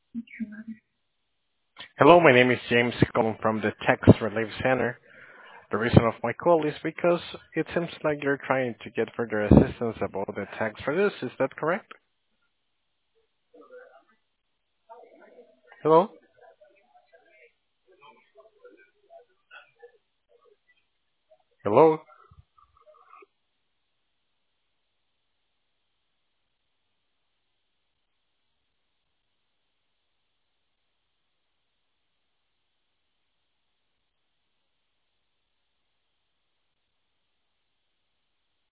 Hello, my name is James calling from the Tax Relief Center. The reason of my call is because it seems like you're trying to get further assistance about the tax relief. Is that correct? Hello? Hello?